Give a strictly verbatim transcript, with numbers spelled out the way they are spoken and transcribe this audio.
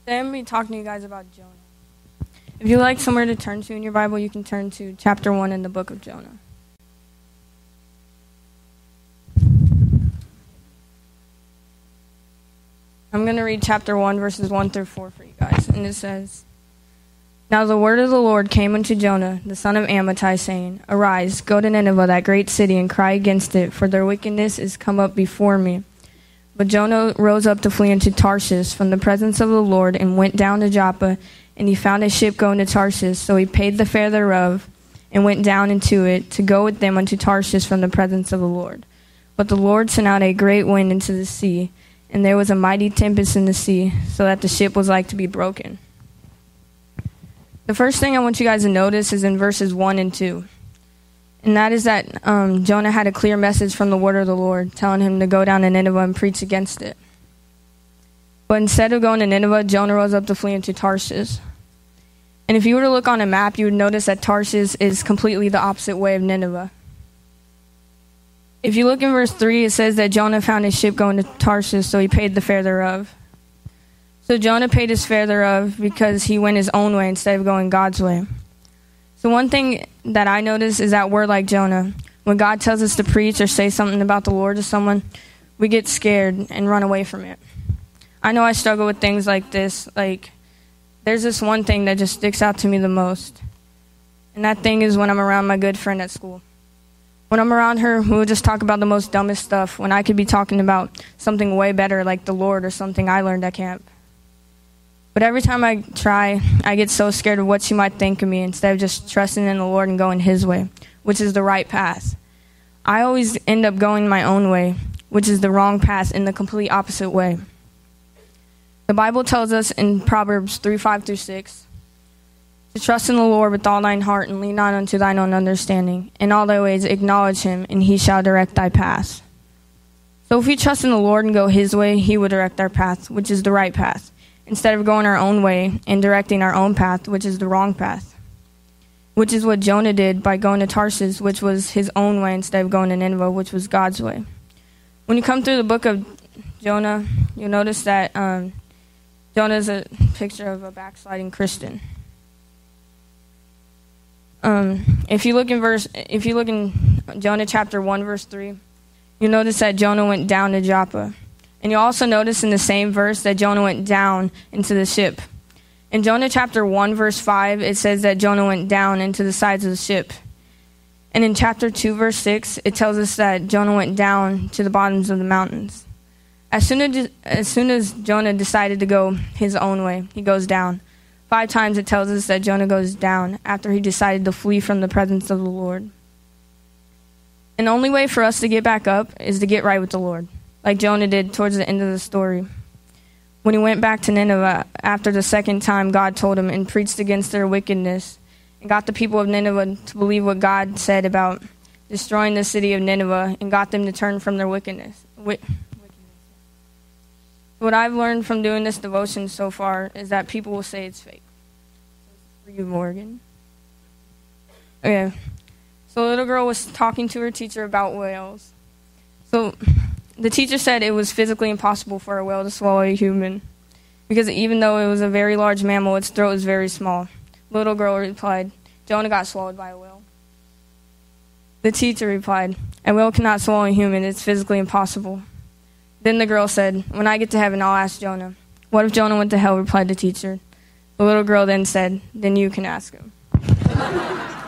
Today I'm going to be talking to you guys about Jonah. If you like somewhere to turn to in your Bible, you can turn to chapter one in the book of Jonah. I'm going to read chapter one, verses one through four for you guys. And it says, Now the word of the Lord came unto Jonah, the son of Amittai, saying, Arise, go to Nineveh, that great city, and cry against it, for their wickedness is come up before me. But Jonah rose up to flee into Tarshish from the presence of the Lord, and went down to Joppa, and he found a ship going to Tarshish. So he paid the fare thereof, and went down into it, to go with them unto Tarshish from the presence of the Lord. But the Lord sent out a great wind into the sea, and there was a mighty tempest in the sea, so that the ship was like to be broken. The first thing I want you guys to notice is in verses one and two. And that is that um, Jonah had a clear message from the word of the Lord, telling him to go down to Nineveh and preach against it. But instead of going to Nineveh, Jonah rose up to flee into Tarshish. And if you were to look on a map, you would notice that Tarshish is completely the opposite way of Nineveh. If you look in verse three, it says that Jonah found a ship going to Tarshish, so he paid the fare thereof. So Jonah paid his fare thereof because he went his own way instead of going God's way. So one thing that I notice is that we're like Jonah. When God tells us to preach or say something about the Lord to someone, we get scared and run away from it. I know I struggle with things like this. Like, there's this one thing that just sticks out to me the most. And that thing is when I'm around my good friend at school. When I'm around her, we'll just talk about the most dumbest stuff when I could be talking about something way better like the Lord or something I learned at camp. But every time I try, I get so scared of what she might think of me instead of just trusting in the Lord and going his way, which is the right path. I always end up going my own way, which is the wrong path in the complete opposite way. The Bible tells us in Proverbs three, five through six, to trust in the Lord with all thine heart and lean not unto thine own understanding. In all thy ways acknowledge him, and he shall direct thy path. So if we trust in the Lord and go his way, he will direct our path, which is the right path, instead of going our own way and directing our own path, which is the wrong path, which is what Jonah did by going to Tarshish, which was his own way, instead of going to Nineveh, which was God's way. When you come through the book of Jonah, you'll notice that um, Jonah is a picture of a backsliding Christian. Um, if you look in verse, if you look in Jonah chapter one, verse three, you'll notice that Jonah went down to Joppa. And you'll also notice in the same verse that Jonah went down into the ship. In Jonah chapter one, verse five, it says that Jonah went down into the sides of the ship. And in chapter two, verse six, it tells us that Jonah went down to the bottoms of the mountains. As soon as, as soon as Jonah decided to go his own way, he goes down. Five times it tells us that Jonah goes down after he decided to flee from the presence of the Lord. And the only way for us to get back up is to get right with the Lord, like Jonah did towards the end of the story. When he went back to Nineveh after the second time God told him and preached against their wickedness and got the people of Nineveh to believe what God said about destroying the city of Nineveh and got them to turn from their wickedness. wickedness. What I've learned from doing this devotion so far is that people will say it's fake. For you, Morgan. Okay. So a little girl was talking to her teacher about whales. So the teacher said it was physically impossible for a whale to swallow a human, because even though it was a very large mammal, its throat was very small. The little girl replied, Jonah got swallowed by a whale. The teacher replied, a whale cannot swallow a human. It's physically impossible. Then the girl said, when I get to heaven, I'll ask Jonah. What if Jonah went to hell, replied the teacher. The little girl then said, then you can ask him.